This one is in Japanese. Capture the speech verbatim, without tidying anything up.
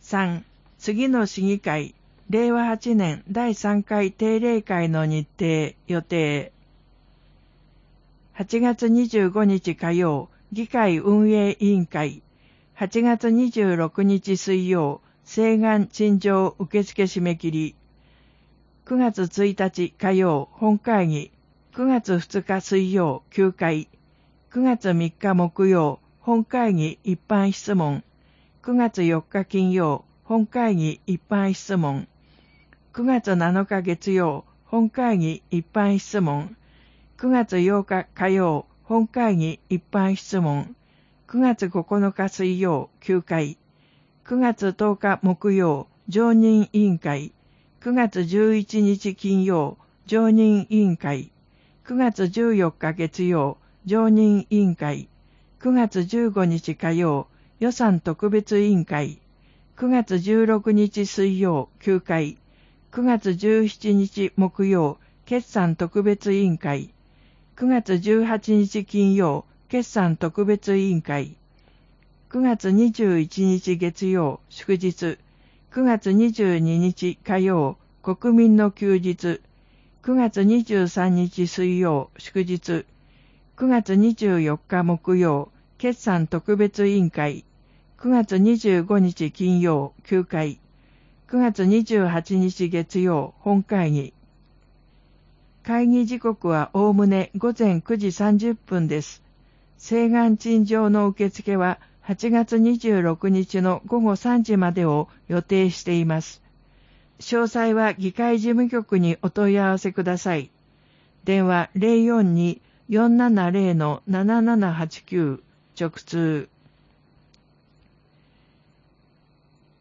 さん、次の市議会、れいわはちねんだいさんかい定例会の日程、予定。はちがつにじゅうごにち火曜、議会運営委員会。はちがつにじゅうろくにち水曜、請願陳情受付締め切り。くがつついたち火曜、本会議。くがつふつか水曜、休会。くがつみっか木曜、本会議一般質問。くがつよっか金曜、本会議一般質問。くがつなのか月曜、本会議一般質問。くがつようか火曜、本会議一般質問。くがつここのか水曜、休会。くがつとおか木曜、常任委員会。くがつじゅういちにち金曜、常任委員会。くがつじゅうよっか月曜、常任委員会。くがつじゅうごにち火曜、予算特別委員会。くがつじゅうろくにち水曜、休会。くがつじゅうしちにち木曜、決算特別委員会。くがつじゅうはちにち金曜、決算特別委員会。くがつにじゅういちにち月曜、祝日。くがつにじゅうににち火曜、国民の休日。くがつにじゅうさんにち水曜、祝日。くがつにじゅうよっか木曜、決算特別委員会。くがつにじゅうごにち金曜、休会。くがつにじゅうはちにち月曜、本会議。会議時刻はおおむねごぜんくじさんじゅっぷんです。請願陳情の受付ははちがつにじゅうろくにちのごごさんじまでを予定しています。詳細は議会事務局にお問い合わせください。電話 ゼロよんに よんななゼロ ななななはちきゅう 直通。